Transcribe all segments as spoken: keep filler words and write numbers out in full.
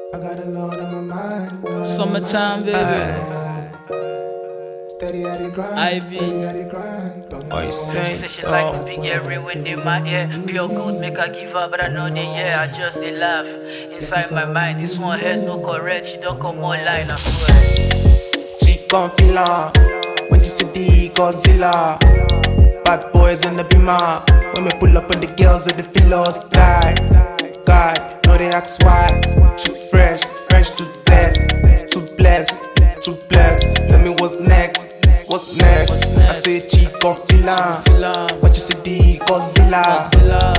I got a load on my mind. Load Summertime, on my mind. baby. Steady at the grind. Ivy. Steady at the grind. Don't Oh, you say? Say she like the big ear wind in my ear. Pure good make her give up, but I know the yeah. I just they laugh inside my mind. This one head no correct. She don't come online, I swear. Cheek on filler when you see the Godzilla. Bad boys in the beamer. When we pull up on the girls with the filos die. God, know they ask why. Too fresh, fresh to death. Too blessed, too blessed. Tell me what's next, what's next? I say cheek on filler when you see the Godzilla.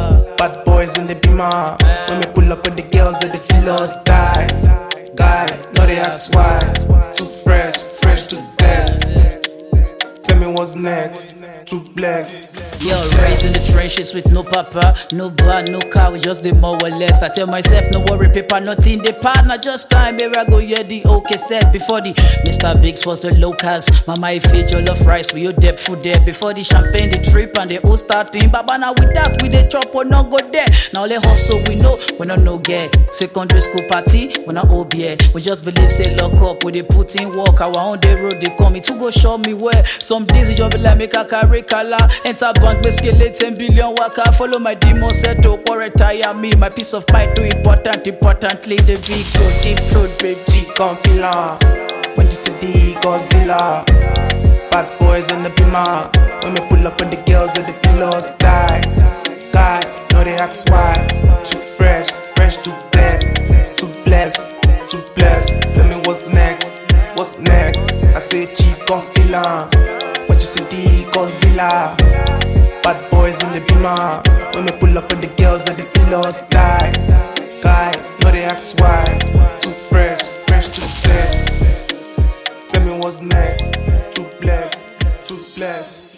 Bad boys in the beamer. When we pull up on the girls with the filos die. God, know they ask why. Too fresh, fresh to death. Tell me what's next. Too blessed. Yo, raised in the trenches with no papa, no bar, no car, we just did more or less. I tell myself, no worry, paper, nothing the part, not just time, here I go, yeah, the okay set. Before the Mister Biggs was the locals, Mama, I feed your love rice, we your depth food there. Before the champagne, the trip, and the whole starting, Baba, now with that, we the chop, we not go there. Now let hustle, we know, we not no get. Secondary school party, we not O B A. We just believe, say, lock up, we they put in work, our own day road, they call me to go show me where. Some days, you just be like, make a carry color, enter bank, basically ten billion waka. Follow my demon set to or retire me. My peace of mind too important, importantly the big road, deep road, baby. Cheek on filler when you see the Godzilla. Bad boys in the beamer. When we pull up on the girls with the filos die. God, know they ask why. Too fresh, fresh to death. Too blessed, too blessed. Tell me what's next, what's next? I say cheek on filler when you see the Godzilla. Bad boys in the beamer. When we pull up on the girls and the filos die. God, know they ask why. Too fresh, fresh to death. Tell me what's next. Too blessed, too blessed.